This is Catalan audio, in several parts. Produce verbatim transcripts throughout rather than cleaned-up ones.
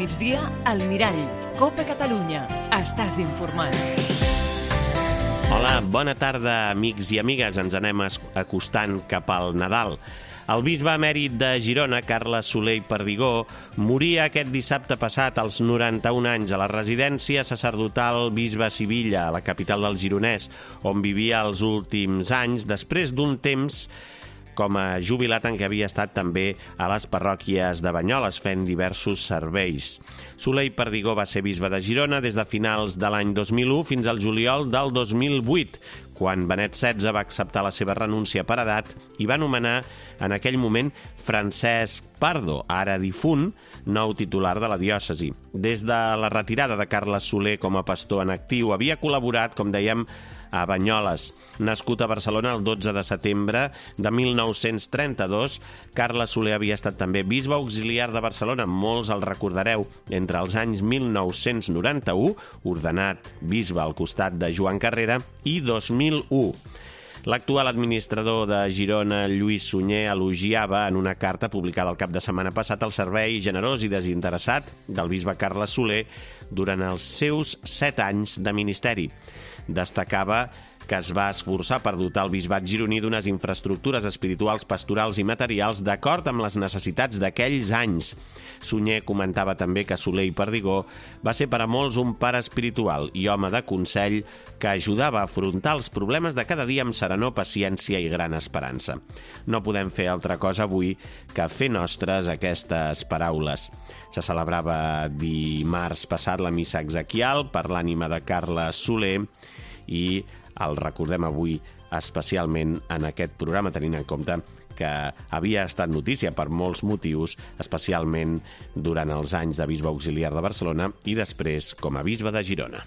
migdia, al Mirall. Copa Catalunya. Estàs informat. Hola, bona tarda, amics i amigues. Ens anem acostant cap al Nadal. El bisbe emèrit de Girona, Carles Soler i Perdigó, moria aquest dissabte passat als noranta-un anys a la residència sacerdotal Bisbe Sivilla, a la capital del Gironès, on vivia els últims anys, després d'un temps com a jubilat en què havia estat també a les parròquies de Banyoles fent diversos serveis. Soler i Perdigó va ser bisbe de Girona des de finals de l'any dos mil u fins al juliol del dos mil vuit, quan Benet setze va acceptar la seva renúncia per edat i va nomenar en aquell moment Francesc Pardo, ara difunt, nou titular de la diòcesi. Des de la retirada de Carles Soler com a pastor en actiu, havia col·laborat, com dèiem, a Banyoles. Nascut a Barcelona el dotze de setembre de mil nou-cents trenta-dos, Carles Soler havia estat també bisbe auxiliar de Barcelona, molts el recordareu, entre els anys mil nou-cents noranta-u, ordenat bisbe al costat de Joan Carrera, i dos mil u. L'actual administrador de Girona, Lluís Sunyer, elogiava en una carta publicada el cap de setmana passat el servei generós i desinteressat del bisbe Carles Soler durant els seus set anys de ministeri. Destacava que es va esforçar per dotar el bisbat gironí d'unes infraestructures espirituals, pastorals i materials d'acord amb les necessitats d'aquells anys. Sunyer comentava també que Soler i Perdigó va ser per a molts un pare espiritual i home de consell que ajudava a afrontar els problemes de cada dia amb serenor, paciència i gran esperança. No podem fer altra cosa avui que fer nostres aquestes paraules. Se celebrava dimarts passat la missa exequial per l'ànima de Carles Soler i el recordem avui especialment en aquest programa, tenint en compte que havia estat notícia per molts motius, especialment durant els anys de bisbe auxiliar de Barcelona i després com a bisbe de Girona.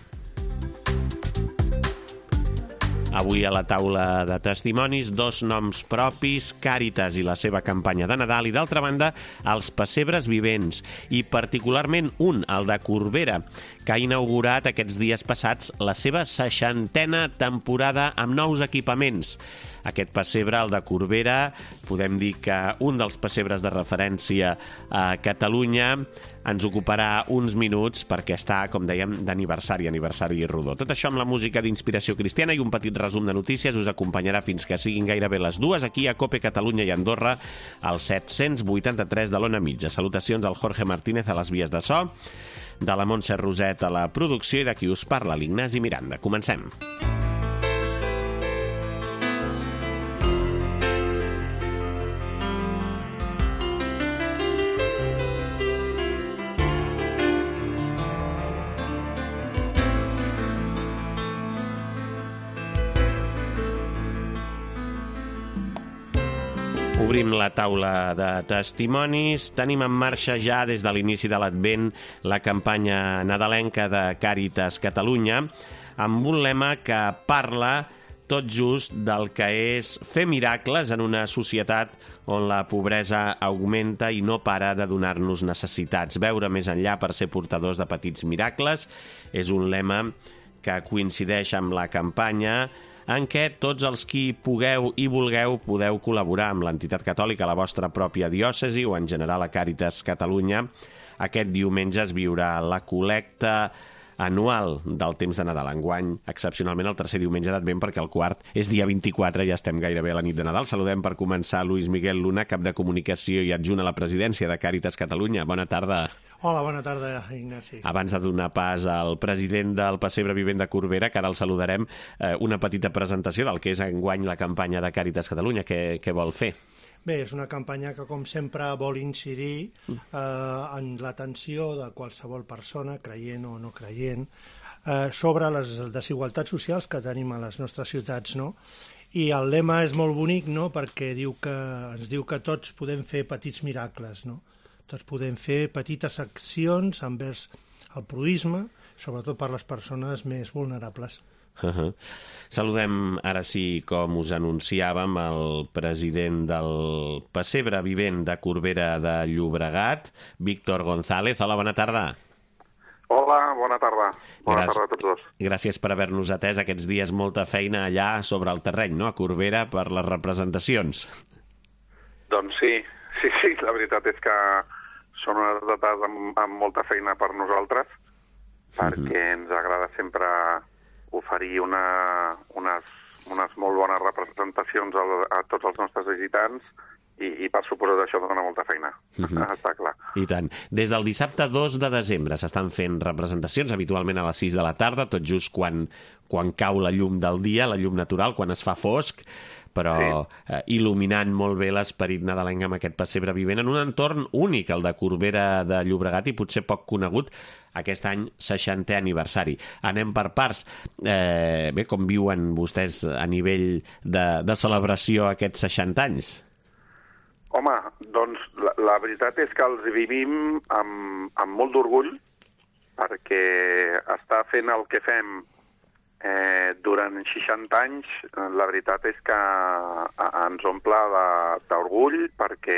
Avui a la taula de testimonis, dos noms propis, Càritas i la seva campanya de Nadal, i d'altra banda, els pessebres vivents, i particularment un, el de Corbera, que ha inaugurat aquests dies passats la seva seixantena temporada amb nous equipaments. Aquest pessebre, el de Corbera, podem dir que un dels pessebres de referència a Catalunya, ens ocuparà uns minuts perquè està, com dèiem, d'aniversari, aniversari rodó. Tot això amb la música d'Inspiració Cristiana i un petit resum de notícies us acompanyarà fins que siguin gairebé les dues aquí a Cope Catalunya i Andorra, al set-cents vuitanta-tres de l'Ona Mitja. Salutacions al Jorge Martínez a les vies de so, de la Montse Roset a la producció i de qui us parla, l'Ignasi Miranda. Comencem. Obrim la taula de testimonis. Tenim en marxa ja des de l'inici de l'Advent la campanya nadalenca de Càritas Catalunya amb un lema que parla tot just del que és fer miracles en una societat on la pobresa augmenta i no para de donar-nos necessitats. Veure més enllà per ser portadors de petits miracles és un lema que coincideix amb la campanya en què tots els qui pugueu i vulgueu podeu col·laborar amb l'entitat catòlica a la vostra pròpia diòcesi o en general a Càritas Catalunya. Aquest diumenge es viurà la col·lecta anual del temps de Nadal. Enguany, excepcionalment, el tercer diumenge d'Advent, perquè el quart és dia vint-i-quatre, ja estem gairebé a la nit de Nadal. Saludem per començar Luis Miguel Luna, cap de comunicació i adjunt a la presidència de Càritas Catalunya. Bona tarda. Hola, bona tarda, Ignasi. Abans de donar pas al president del Pessebre Vivent de Corbera, que ara el saludarem, eh, una petita presentació del que és enguany la campanya de Càritas Catalunya. Què, què vol fer? Bé, és una campanya que, com sempre, vol incidir eh, en l'atenció de qualsevol persona, creient o no creient, eh, sobre les desigualtats socials que tenim a les nostres ciutats, no? I el lema és molt bonic, no?, perquè diu que, ens diu que tots podem fer petits miracles, no? Tots podem fer petites accions envers el proïsme, sobretot per les persones més vulnerables. Uh -huh. Saludem ara sí, com us anunciàvem, el president del Pessebre Vivent de Corbera de Llobregat, Víctor González. Hola, bona tarda. Hola, bona tarda. Bona Gràcies. tarda a tots dos. Gràcies per haver-nos atès aquests dies, molta feina allà sobre el terreny, no?, a Corbera, per les representacions. Doncs sí, sí, sí, la veritat és que són unes dates amb, amb molta feina per nosaltres, perquè ens agrada sempre oferir una, unes, unes molt bones representacions a, a tots els nostres visitants i, i per suposat això dona molta feina, uh-huh. Està clar. I tant. Des del dissabte dos de desembre s'estan fent representacions, habitualment a les sis de la tarda, tot just quan, quan cau la llum del dia, la llum natural, quan es fa fosc, però sí. eh, il·luminant molt bé l'esperit nadalenc amb aquest pessebre vivent en un entorn únic, el de Corbera de Llobregat, i potser poc conegut, aquest any seixantè aniversari. Anem per parts. Eh, bé, com viuen vostès a nivell de, de celebració aquests seixanta anys? Home, doncs la, la veritat és que els vivim amb, amb molt d'orgull, perquè estar fent el que fem Eh, durant seixanta anys, la veritat és que ens omple d'orgull, perquè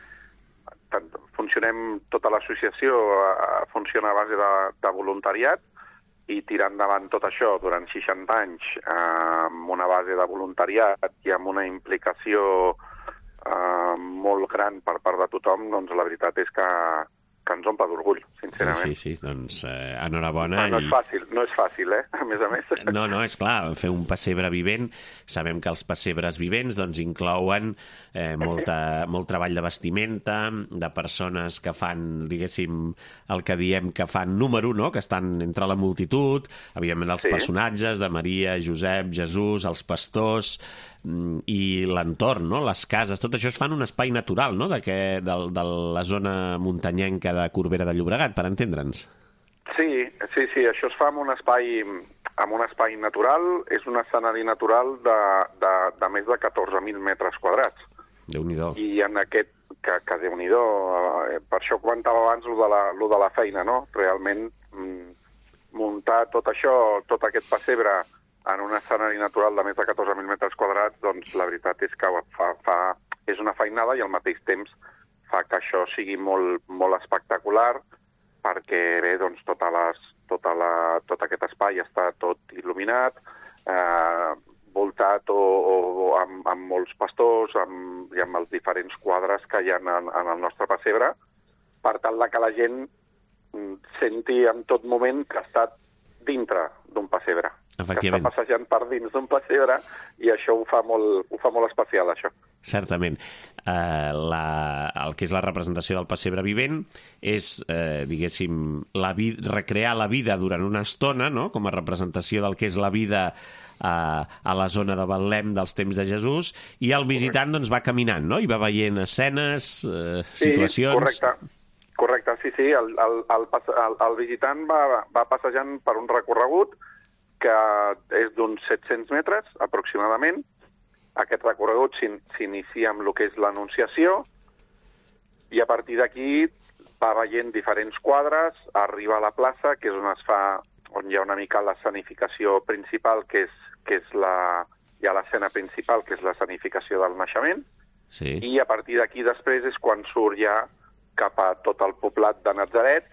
funcionem, tota l'associació funciona a base de, de voluntariat, i tirar endavant tot això durant seixanta anys eh, amb una base de voluntariat i amb una implicació eh, molt gran per part de tothom, doncs la veritat és que que ens omple d'orgull, sincerament. Sí, sí, sí, doncs eh, enhorabona. No, no és fàcil, no és fàcil, eh, a més a més. No, no, és clar, fer un pessebre vivent, sabem que els pessebres vivents doncs inclouen eh, molta, molt treball de vestimenta, de persones que fan, diguéssim, el que diem que fan número, no?, que estan entre la multitud, evidentment els sí. personatges de Maria, Josep, Jesús, els pastors, i l'entorn, no?, les cases, tot això es fa en un espai natural, no?, de, que, de, de la zona muntanyenca de Corbera de Llobregat, per entendre'ns. Sí, sí, sí, això es fa en un espai, en un espai natural, és un escenari natural de, de, de més de catorze mil metres quadrats. Déu-n'hi-do. I en aquest, que, que Déu-n'hi-do, eh, per això comentava abans lo de la, lo de la feina, no?, realment mm, muntar tot això, tot aquest pessebre en un escenari natural de més de catorze mil metres quadrats, doncs la veritat és que fa, fa, és una feinada i al mateix temps fa que això sigui molt, molt espectacular, perquè bé, doncs totes les, tota la, tot aquest espai està tot il·luminat, eh, voltat o, o amb, amb molts pastors amb, i amb els diferents quadres que hi ha en, en el nostre pessebre, per tal que la gent senti en tot moment que ha estat dintre d'un pessebre, que està passejant per dins d'un pessebre, i això ho fa molt, ho fa molt especial, això. Certament. Uh, la, el que és la representació del pessebre vivent és, uh, diguéssim, la vi, recrear la vida durant una estona, no?, com a representació del que és la vida uh, a la zona de Betlem dels temps de Jesús, i el visitant doncs, va caminant, no?, i va veient escenes, uh, sí, situacions... Correcte. Correcte, sí, sí. El, el, el, el, el visitant va, va passejant per un recorregut que és d'uns set-cents metres, aproximadament. Aquest recorregut s'inicia amb el que és l'Anunciació, i a partir d'aquí va veient diferents quadres, arriba a la plaça, que és on es fa, on hi ha una mica l'escenificació principal, que és, que és la, hi ha l'escena principal, que és l'escenificació del naixement, sí. I a partir d'aquí després és quan surt ja cap a tot el poblat de Natzaret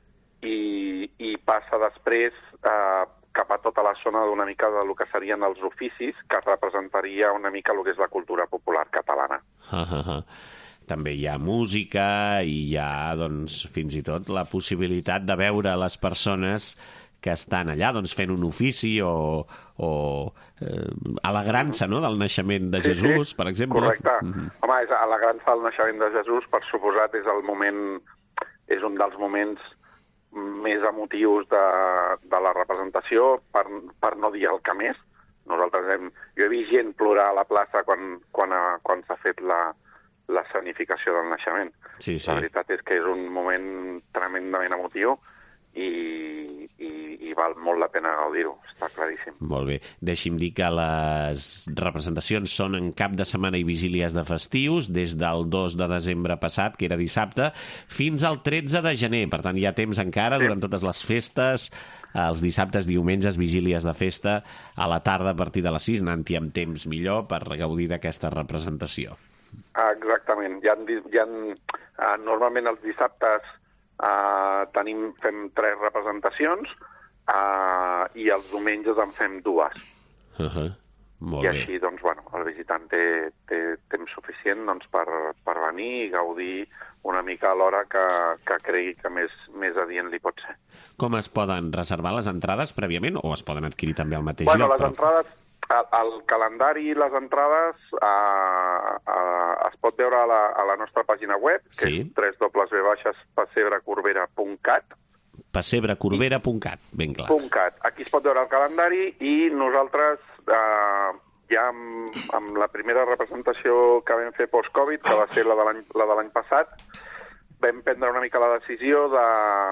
i, i passa després eh, cap a tota la zona d'una mica del que serien els oficis, que representaria una mica el que és la cultura popular catalana. Uh -huh. També hi ha música i hi ha, doncs, fins i tot la possibilitat de veure les persones que estan allà, doncs, fent un ofici o, o eh, alegrant-se, no?, del naixement de sí, Jesús, sí. Per exemple. Correcte. Mm-hmm. Home, és alegrant-se del naixement de Jesús, per suposat, és el moment, és un dels moments més emotius de, de la representació, per, per no dir el que més. Nosaltres hem, jo he vist gent plorar a la plaça quan, quan, quan s'ha fet la, l'escenificació del naixement. Sí, sí. La veritat és que és un moment tremendament emotiu, i, i, i val molt la pena gaudir-ho, està claríssim. Molt bé. Deixi'm dir que les representacions són en cap de setmana i vigílies de festius, des del dos de desembre passat, que era dissabte, fins al tretze de gener. Per tant, hi ha temps encara, sí. Durant totes les festes, els dissabtes, diumenges, vigílies de festa, a la tarda a partir de les sis, anant-hi amb temps millor per gaudir d'aquesta representació. Exactament. Hi ha, hi ha, normalment els dissabtes Uh, tenim, fem tres representacions uh, i els diumenges en fem dues. Uh-huh. Molt I bé. així, doncs, bueno, el visitant té, té temps suficient doncs, per, per venir i gaudir una mica a l'hora que, que cregui que més, més adient li pot ser. Com es poden reservar les entrades prèviament o es poden adquirir també al mateix Bueno, lloc? les però... entrades, el, el calendari i les entrades eh, eh, es pot veure a la, a la nostra pàgina web, que Sí. és w w w punt passebrecorbera punt cat. passebrecorbera punt cat, ben clar. .cat. Aquí es pot veure el calendari i nosaltres eh, ja amb, amb la primera representació que vam fer post-Covid, que va ser la de l'any la de l'any passat, vam prendre una mica la decisió de,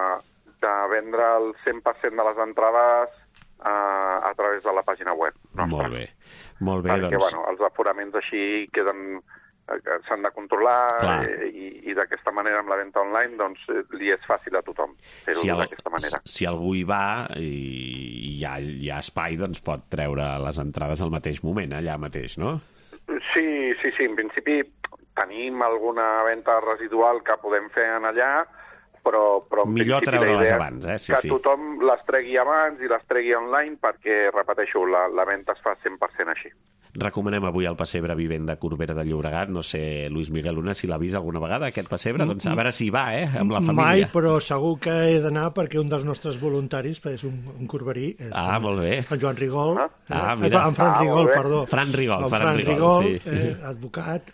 de vendre el cent per cent de les entrades eh, a través de la pàgina web nostra. Molt bé, molt bé, Perquè, doncs... bueno, els aforaments així queden eh, s'han de controlar eh, i, i d'aquesta manera amb la venda online doncs eh, li és fàcil a tothom fer-ho si, el, d'aquesta manera. si algú hi va i hi ha, hi ha espai, doncs pot treure les entrades al mateix moment, allà mateix, no? Sí, sí, sí, en principi tenim alguna venda residual que podem fer en allà, però, però en Millor principi la treure-les idea abans, eh? Sí, que sí. tothom les tregui abans i les tregui online perquè, repeteixo, la, la venda es fa cent per cent així. Recomanem avui el pessebre vivent de Corbera de Llobregat. No sé, Luis Miguel Luna, si l'ha vist alguna vegada, aquest pessebre. Doncs a veure si hi va, eh, amb la família. Mai, però segur que he d'anar perquè un dels nostres voluntaris és un, un corberí. És Ah, un, molt bé. En Joan Rigol. Ah, eh, ah, mira. En Fran Ah, Rigol, molt bé. perdó. Fran Rigol, En Fran Fran Rigol, Rigol, sí. eh, advocat.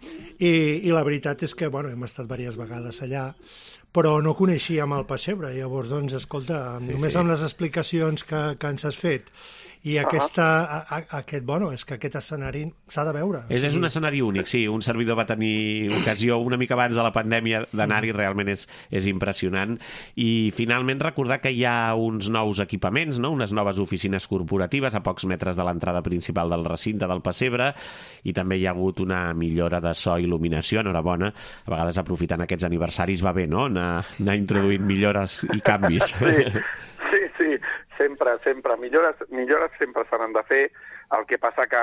I, I la veritat és que, bueno, hem estat diverses vegades allà, però no coneixíem el pessebre. Llavors, doncs, escolta, Sí, només sí. amb les explicacions que, que ens has fet i aquesta, a, a, aquest, bueno, és que aquest escenari s'ha de veure. És, és un escenari únic, sí. Un servidor va tenir ocasió una mica abans de la pandèmia d'anar-hi, realment és, és impressionant. I finalment recordar que hi ha uns nous equipaments, no? Unes noves oficines corporatives a pocs metres de l'entrada principal del recinte del pessebre, i també hi ha hagut una millora de so i il·luminació. Enhorabona. A vegades aprofitant aquests aniversaris va bé, no? Anar, anar introduint millores i canvis. Sí, sí, sí, sempre, sempre. Millores, millores sempre s'han de fer. El que passa que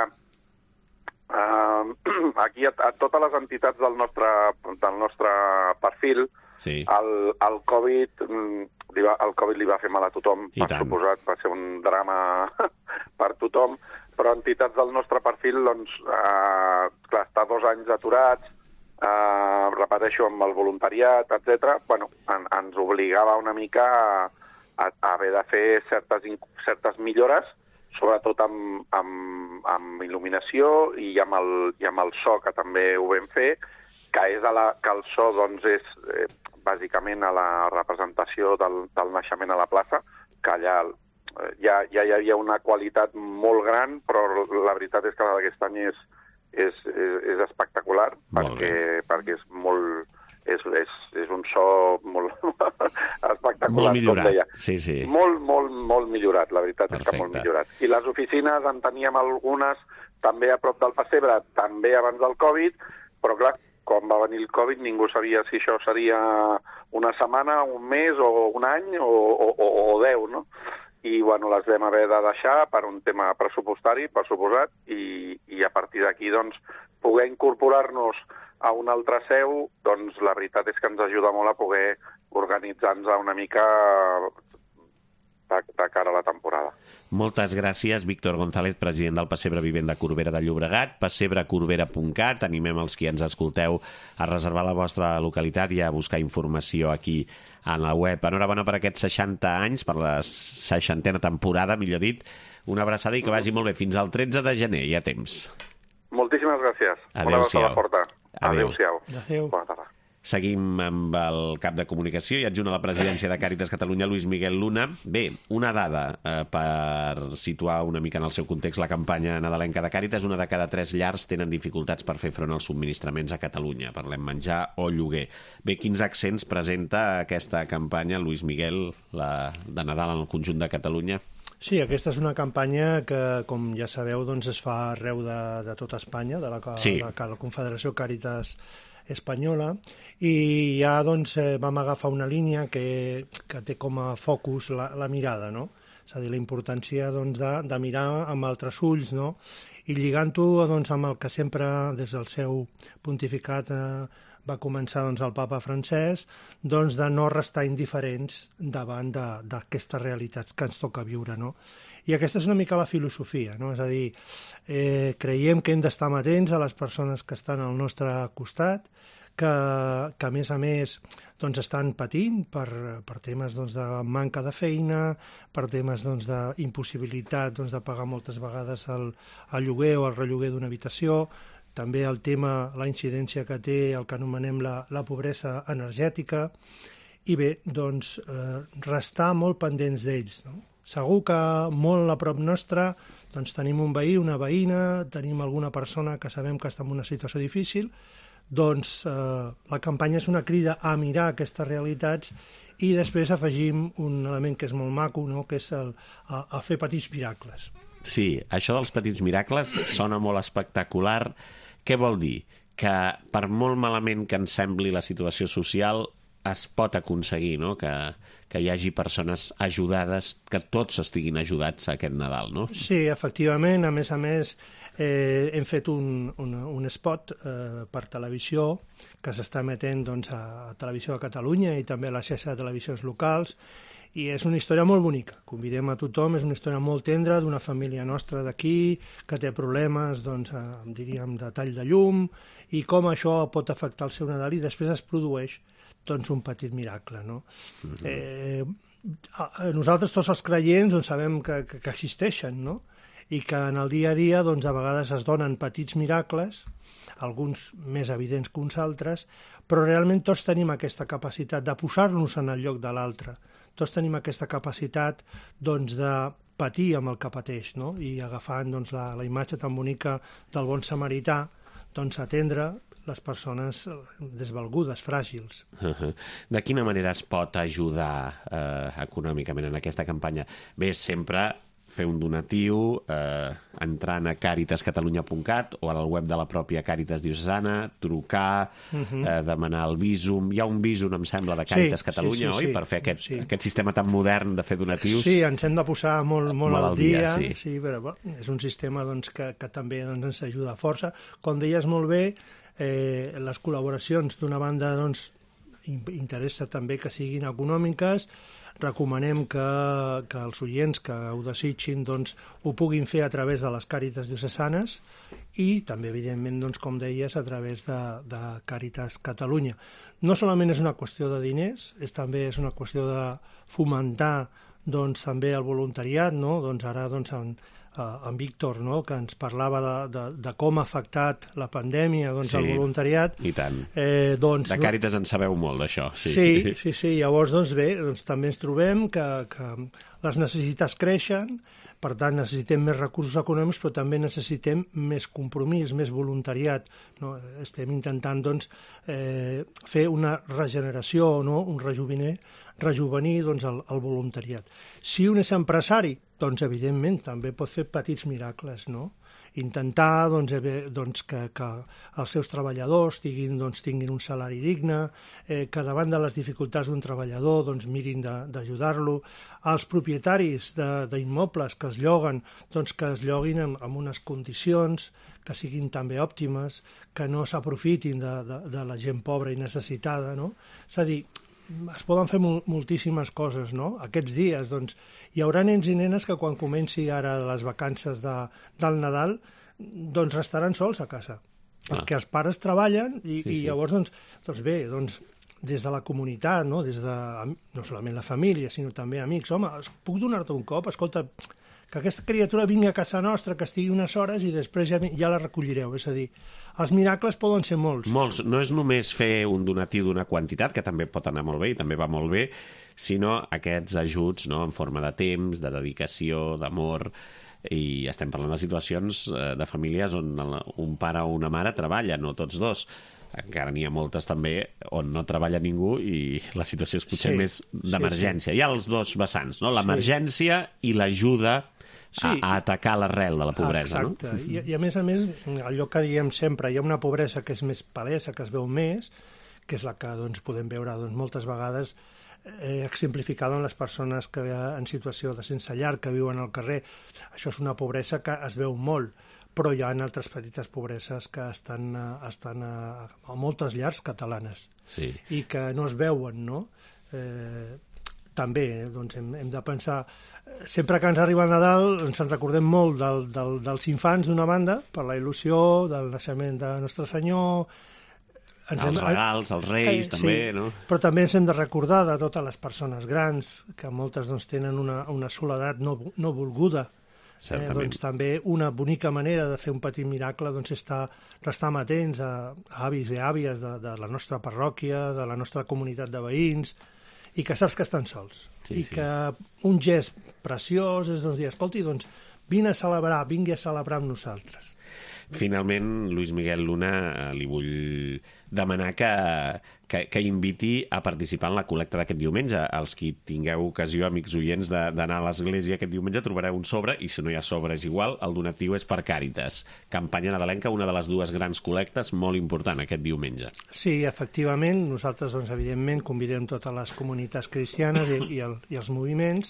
eh, aquí a, a totes les entitats del nostre, del nostre perfil, Sí. el, el, COVID, mm, li va, el Covid li va fer mal a tothom, I per tant. suposat, va ser un drama per tothom, però entitats del nostre perfil, doncs, eh, clar, estar dos anys aturats, eh, repeteixo, amb el voluntariat, etcètera, bueno, en, ens obligava una mica a, a, a haver de fer certes, certes millores, sobretot amb, amb, amb il·luminació i amb, el, i amb el so, que també ho vam fer, que és a la, que el so doncs, és eh, bàsicament a la representació del, del naixement a la plaça, que allà eh, ja, ja hi havia una qualitat molt gran, però la veritat és que la d'aquest any és, és, és, és espectacular, Molt perquè, bé. perquè és molt... És, és, és un so molt espectacular, Molt com millorat. deia. Sí, sí. Molt, molt, molt millorat, la veritat és que Perfecte. molt millorat. I les oficines en teníem algunes també a prop del pessebre, també abans del Covid, però clar, quan va venir el Covid ningú sabia si això seria una setmana, un mes o un any o, o, o, o deu, no? I bueno, les vam haver de deixar per un tema pressupostari, per suposat, i, i a partir d'aquí doncs, poder incorporar-nos a una altra seu, doncs la veritat és que ens ajuda molt a poder organitzar-nos una mica de, de cara a la temporada. Moltes gràcies, Víctor González, president del Pessebre Vivent de Corbera de Llobregat, passebrecorbera punt cat. Animem els qui ens escolteu a reservar la vostra localitat i a buscar informació aquí en la web. Enhorabona per aquests seixanta anys, per la seixantena temporada, millor dit. Una abraçada i que vagi molt bé. Fins al tretze de gener, hi ha temps. Moltíssimes gràcies. Una Adéu-siau. abraçada forta. Adéu. Adéu-siau. Adéu. Bona tarda. Seguim amb el cap de comunicació i adjunt a la presidència de Càritas Catalunya, Luis Miguel Luna. Bé, una dada eh, per situar una mica en el seu context la campanya nadalenca de Càritas. Una de cada tres llars tenen dificultats per fer front als subministraments a Catalunya. Parlem menjar o lloguer. Bé, quins accents presenta aquesta campanya, Luis Miguel, la de Nadal en el conjunt de Catalunya? Sí, aquesta és una campanya que, com ja sabeu, doncs es fa arreu de, de tota Espanya, de la, Sí. de la Confederació Càritas Espanyola, i ja doncs, eh, vam agafar una línia que, que té com a focus la, la mirada, no? És a dir, la importància doncs, de, de mirar amb altres ulls, no? I lligant-ho doncs, amb el que sempre, des del seu pontificat, eh, va començar doncs, el papa francès, doncs, de no restar indiferents davant d'aquestes realitats que ens toca viure, no? I aquesta és una mica la filosofia, no? És a dir, eh, creiem que hem d'estar amatents a les persones que estan al nostre costat, que, que a més a més doncs, estan patint per, per temes doncs, de manca de feina, per temes doncs, d'impossibilitat doncs, de pagar moltes vegades el, el lloguer o el relloguer d'una habitació, també el tema, la incidència que té el que anomenem la, la pobresa energètica, i bé, doncs, eh, restar molt pendents d'ells, no? Segur que molt a prop nostre doncs, tenim un veí, una veïna, tenim alguna persona que sabem que està en una situació difícil, doncs eh, la campanya és una crida a mirar aquestes realitats i després afegim un element que és molt maco, no? Que és el, a, a fer petits miracles. Sí, això dels petits miracles sona molt espectacular. Què vol dir? Que per molt malament que ens sembli la situació social, es pot aconseguir, no? que, que hi hagi persones ajudades, que tots estiguin ajudats aquest Nadal, no? Sí, efectivament. A més a més, eh, hem fet un, un, un spot eh, per televisió que s'està emetent doncs, a Televisió de Catalunya i també a la xarxa de televisions locals, i és una història molt bonica. Convidem a tothom, és una història molt tendra d'una família nostra d'aquí que té problemes, doncs, eh, diríem, de tall de llum, i com això pot afectar el seu Nadal, i després es produeix doncs, un petit miracle, no? Mm-hmm. eh, nosaltres, tots els creients, doncs, sabem que, que, que existeixen, no? I que en el dia a dia doncs, a vegades es donen petits miracles, alguns més evidents que uns altres, però realment tots tenim aquesta capacitat de posar-nos en el lloc de l'altre. Tots tenim aquesta capacitat doncs, de patir amb el que pateix, no? I agafant doncs, la, la imatge tan bonica del bon samarità, doncs, atendre les persones desvalgudes, fràgils. Uh-huh. De quina manera es pot ajudar eh, econòmicament en aquesta campanya? Bé, sempre fer un donatiu eh, entrant a càritas catalunya punt cat o a la web de la pròpia Càritas Diocesana, trucar, uh-huh. eh, demanar el Bizum. Hi ha un Bizum, em sembla, de Càritas sí, Catalunya, sí, sí, oi? Sí, per fer aquest, sí. aquest sistema tan modern de fer donatius. Sí, ens hem de posar molt, molt, molt al dia, dia sí. sí, però bueno, és un sistema doncs, que, que també doncs, ens ajuda força. Com deies molt bé, eh, les col·laboracions, d'una banda, doncs, interessa també que siguin econòmiques. Recomanem que, que els oients que ho desitgin doncs, ho puguin fer a través de les Càritas Diocesanes i també, evidentment, doncs, com deies, a través de, de Càritas Catalunya. No solament és una qüestió de diners, és també és una qüestió de fomentar doncs, també el voluntariat, no? Doncs ara doncs, en, en Víctor, no? Que ens parlava de, de, de com ha afectat la pandèmia doncs, sí, el voluntariat. I tant. Eh, doncs, de Càritas en sabeu molt, d'això. Sí, sí, sí, sí. Llavors, doncs, bé, doncs, també ens trobem que, que les necessitats creixen, per tant, necessitem més recursos econòmics, però també necessitem més compromís, més voluntariat. No? Estem intentant doncs, eh, fer una regeneració, no? Un rejuvener, rejuvenir doncs, el, el voluntariat. Si un és empresari, doncs, evidentment, també pot fer petits miracles, no? Intentar doncs, doncs, que, que els seus treballadors tinguin, doncs, tinguin un salari digne, eh, que davant de les dificultats d'un treballador doncs, mirin d'ajudar-lo. Els propietaris d'immobles que es lloguen, doncs, que es lloguin amb, amb unes condicions que siguin també òptimes, que no s'aprofitin de, de, de la gent pobra i necessitada, no? És a dir, es poden fer moltíssimes coses, no? Aquests dies, doncs, hi haurà nens i nenes que quan comenci ara les vacances de, del Nadal, doncs restaran sols a casa, ah. perquè els pares treballen i, sí, i llavors, doncs, doncs bé, doncs, des de la comunitat, no? Des de, no solament la família, sinó també amics, home, puc donar-te un cop? Escolta, que aquesta criatura vingui a casa nostra, que estigui unes hores i després ja, ja la recollireu. És a dir, els miracles poden ser molts. Molts. No és només fer un donatiu d'una quantitat, que també pot anar molt bé i també va molt bé, sinó aquests ajuts, no?, en forma de temps, de dedicació, d'amor, i estem parlant de situacions de famílies on un pare o una mare treballen, no tots dos. Encara n'hi ha moltes també on no treballa ningú i la situació és potser sí, més d'emergència. Sí, sí. Hi ha els dos vessants, no? L'emergència sí. i l'ajuda sí. a, a atacar l'arrel de la pobresa. Exacte. No? I, I a més a més, allò que diem sempre, hi ha una pobresa que és més palesa, que es veu més, que és la que doncs, podem veure doncs, moltes vegades eh, exemplificada en les persones que en situació de sense llar, que viuen al carrer. Això és una pobresa que es veu molt, però hi ha altres petites pobreses que estan, estan a, a moltes llars catalanes sí. i que no es veuen, no? Eh, també doncs hem, hem de pensar, sempre que ens arriba el Nadal ens en recordem molt del, del, dels infants d'una banda, per la il·lusió del naixement de Nostre Senyor, ens els hem, regals, els reis, eh, també, sí, no? Però també ens hem de recordar de totes les persones grans, que moltes doncs, tenen una, una soledat no, no volguda. Eh, doncs, també una bonica manera de fer un petit miracle doncs, és estar, restar amatents a, a avis i àvies de, de la nostra parròquia, de la nostra comunitat de veïns, i que saps que estan sols. Sí, I sí. que un gest preciós és doncs, dir, escolti, doncs, vine a celebrar, vingui a celebrar amb nosaltres. Finalment, Lluís Miguel Luna, li vull demanar que, que, que inviti a participar en la col·lecta d'aquest diumenge. Els qui tingueu ocasió, amics oients, d'anar a l'església aquest diumenge, trobareu un sobre, i si no hi ha sobre és igual, el donatiu és per Càritas. Campanya nadalenca, una de les dues grans col·lectes, molt important aquest diumenge. Sí, efectivament, nosaltres, doncs, evidentment, convidem totes les comunitats cristianes i, i, el, i els moviments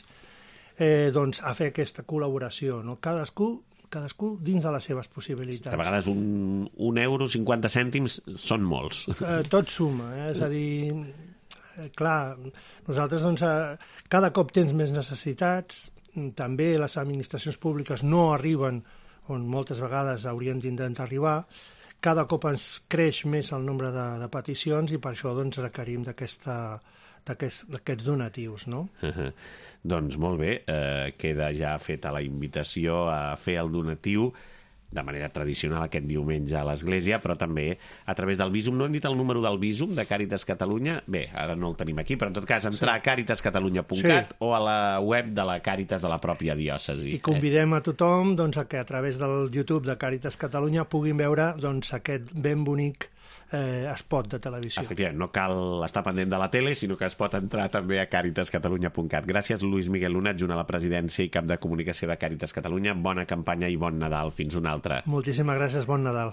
eh, doncs, a fer aquesta col·laboració, no? Cadascú cadascú dins de les seves possibilitats. A vegades un, un euro, cinquanta cèntims, són molts. Eh, tot suma, eh? És a dir, eh, clar, nosaltres doncs, eh, cada cop tens més necessitats, també les administracions públiques no arriben on moltes vegades haurien d'intentar arribar, cada cop ens creix més el nombre de, de peticions i per això doncs, requerim d'aquesta d'aquests donatius, no? Uh -huh. Doncs molt bé, eh, queda ja feta la invitació a fer el donatiu de manera tradicional aquest diumenge a l'església, però també a través del Bizum. No hem dit el número del Bizum de Càritas Catalunya? Bé, ara no el tenim aquí, però en tot cas entrar sí. a càritas catalunya punt cat sí. o a la web de la Càritas de la pròpia diòcesi. I convidem a tothom doncs, a que a través del YouTube de Càritas Catalunya puguin veure doncs, aquest ben bonic Eh, spot de televisió. Efectivament, no cal estar pendent de la tele, sinó que es pot entrar també a càritas catalunya punt cat. Gràcies, Lluís Miguel Luna, adjunt a la presidència i cap de comunicació de Càritas Catalunya. Bona campanya i bon Nadal. Fins una altra. Moltíssimes gràcies, bon Nadal.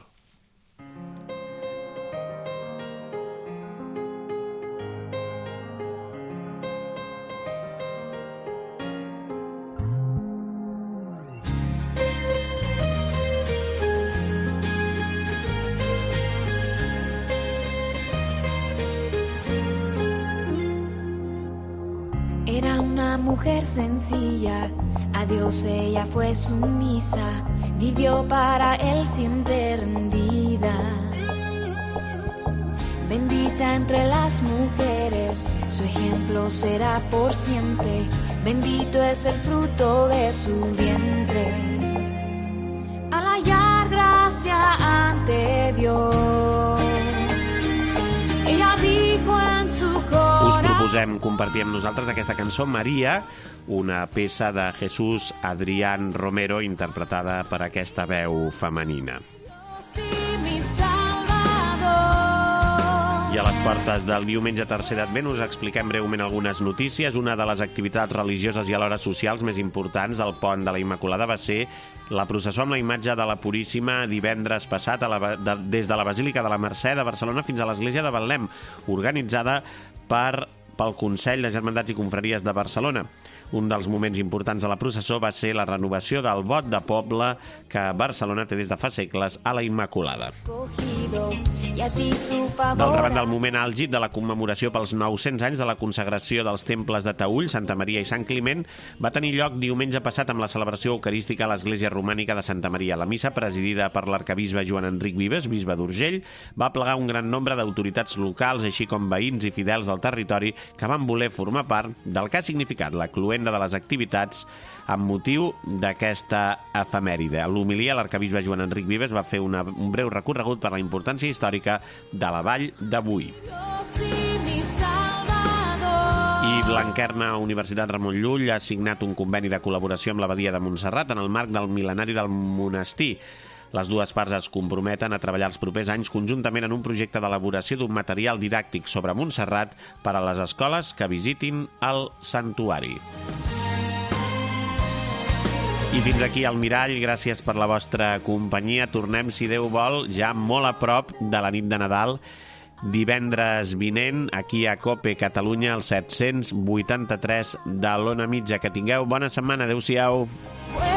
Era una mujer sencilla, a Dios ella fue sumisa, vivió para él siempre rendida. Bendita entre las mujeres, su ejemplo será por siempre, bendito es el fruto de su vientre. Al hallar gracia ante Dios, ella dijo en su corazón. Us proposem compartir amb nosaltres aquesta cançó, Maria, una peça de Jesús Adrián Romero interpretada per aquesta veu femenina. I a les portes del diumenge tercer d'Advent us expliquem breument algunes notícies. Una de les activitats religioses i alhora socials més importants del Pont de la Immaculada va ser la processó amb la imatge de la Puríssima divendres passat a la, de, des de la Basílica de la Mercè de Barcelona fins a l'Església de Betlem, organitzada per, pel Consell de Germandats i Confraries de Barcelona. Un dels moments importants de la processó va ser la renovació del vot de poble que Barcelona té des de fa segles a la Immaculada. D'altra banda, el moment àlgid de la commemoració pels nou-cents anys de la consagració dels temples de Taüll, Santa Maria i Sant Climent va tenir lloc diumenge passat amb la celebració eucarística a l'Església Romànica de Santa Maria. La missa, presidida per l'arcabisbe Joan Enric Vives, bisbe d'Urgell, va plegar un gran nombre d'autoritats locals, així com veïns i fidels del territori que van voler formar part del que ha significat la cloenda de les activitats amb motiu d'aquesta efemèride. A l'homilia, l'arcabisbe Joan Enric Vives va fer una, un breu recorregut per la importància històrica de la Vall de Boí. I Blanquerna Universitat Ramon Llull ha signat un conveni de col·laboració amb l'Abadia de Montserrat en el marc del mil·lenari del monestir. Les dues parts es comprometen a treballar els propers anys conjuntament en un projecte d'elaboració d'un material didàctic sobre Montserrat per a les escoles que visitin el santuari. I fins aquí el Mirall. Gràcies per la vostra companyia. Tornem, si Déu vol, ja molt a prop de la nit de Nadal, divendres vinent, aquí a COPE Catalunya, el set-cents vuitanta-tres de l'Ona Mitja. Que tingueu bona setmana. Adéu-siau.